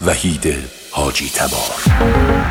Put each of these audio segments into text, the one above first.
وحید حاجی تبار.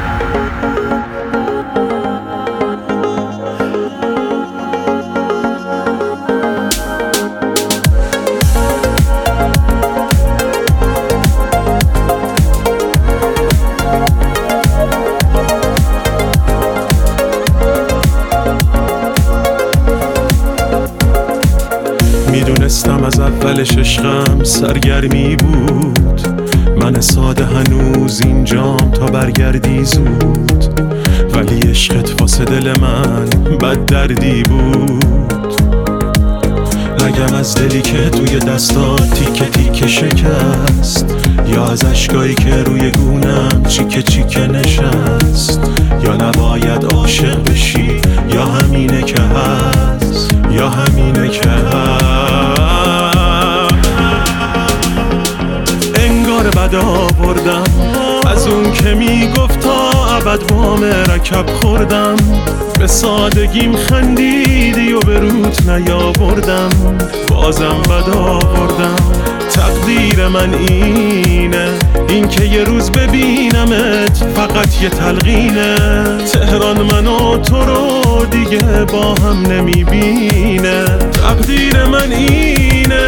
میدونستم از اولش عشقم سرگرمی بود، من ساده هنوز اینجام تا برگردی زود، ولی عشقت واسه دل من بد دردی بود. نگم از دلی که توی دستات تیکه تیکه شکست، یا از اشکایی که روی گونم چیکه چیکه نشست. یا نباید عاشق بشی یا همینه که هست، یا همینه که هست. انگار بد آوردم از اون که میگفت تا ابد وام رکب خوردم. به سادگیم خندیدی و به روت نیاوردم، بازم بد آوردم. تقدیر من اینه، این که یه روز ببینمت فقط یه تلقینه. تهران من و تو رو دیگه با هم نمیبینه. تقدیر من اینه.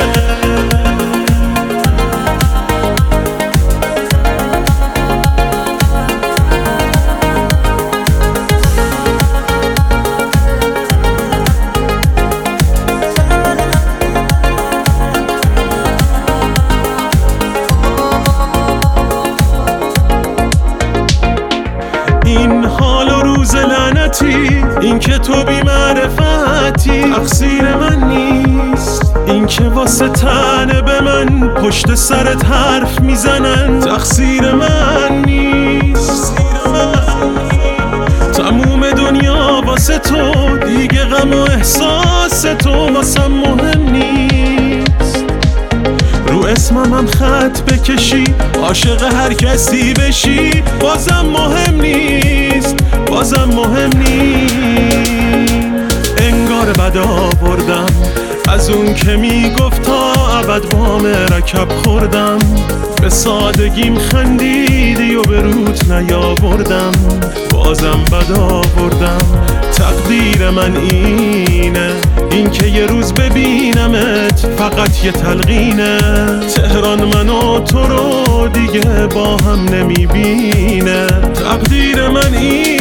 این حال و روز لعنتی، این که تو بی معرفتی، تقصیر من نیست. این که واسه تنه به من پشت سرت حرف میزنن، تقصیر من نیست. تموم دنیا واسه تو، دیگه غم و احساس تو واسم مهم نیست. رو اسمم هم خط بکشی، عاشق هر کسی بشی، بازم مهم نیست، بازم مهم نیست. انگار بد آوردم از اون که میگفت تا ابد وام رکب خوردم. به سادگیم خندیدی و به روت نیاوردم، بازم بد آوردم. تقدیر من اینه، این که یه روز ببینمت فقط یه تلقینه. تهران من و تو رو دیگه با هم نمیبینه. تقدیر من اینه.